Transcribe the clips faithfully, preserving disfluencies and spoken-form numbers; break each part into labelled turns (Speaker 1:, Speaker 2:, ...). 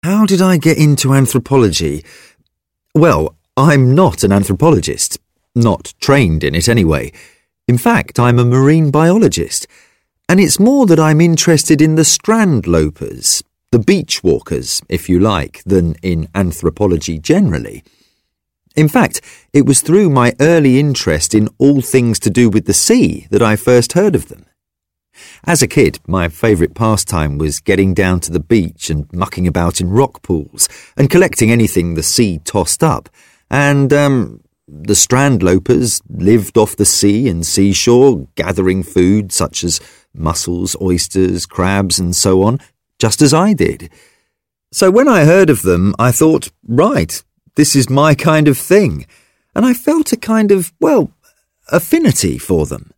Speaker 1: How did I get into anthropology? Well, I'm not an anthropologist. Not trained in it anyway. In fact, I'm a marine biologist. And it's more that I'm interested in the strandlopers, the beach walkers, if you like, than in anthropology generally. In fact, it was through my early interest in all things to do with the sea that I first heard of them. As a kid, my favourite pastime was getting down to the beach and mucking about in rock pools and collecting anything the sea tossed up. And, um, the strandlopers lived off the sea and seashore, gathering food such as mussels, oysters, crabs and so on, just as I did. So when I heard of them, I thought, right, this is my kind of thing. And I felt a kind of, well, affinity for them.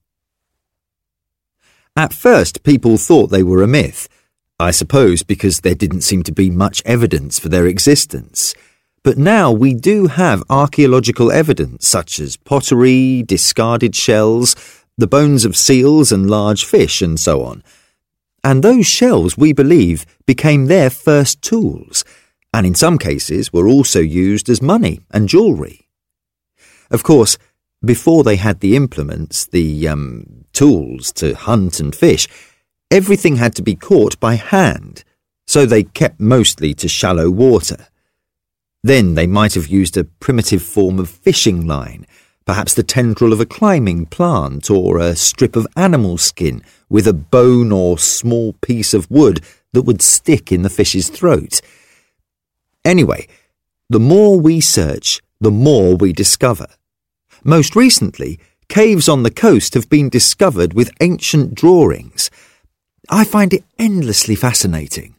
Speaker 1: At first, people thought they were a myth, I suppose because there didn't seem to be much evidence for their existence. But now we do have archaeological evidence such as pottery, discarded shells, the bones of seals and large fish and so on. And those shells, we believe, became their first tools, and in some cases were also used as money and jewellery. Of course, before they had the implements, the um, tools to hunt and fish, everything had to be caught by hand, so they kept mostly to shallow water. Then they might have used a primitive form of fishing line, perhaps the tendril of a climbing plant or a strip of animal skin with a bone or small piece of wood that would stick in the fish's throat. Anyway, the more we search, the more we discover. Most recently, caves on the coast have been discovered with ancient drawings. I find it endlessly fascinating.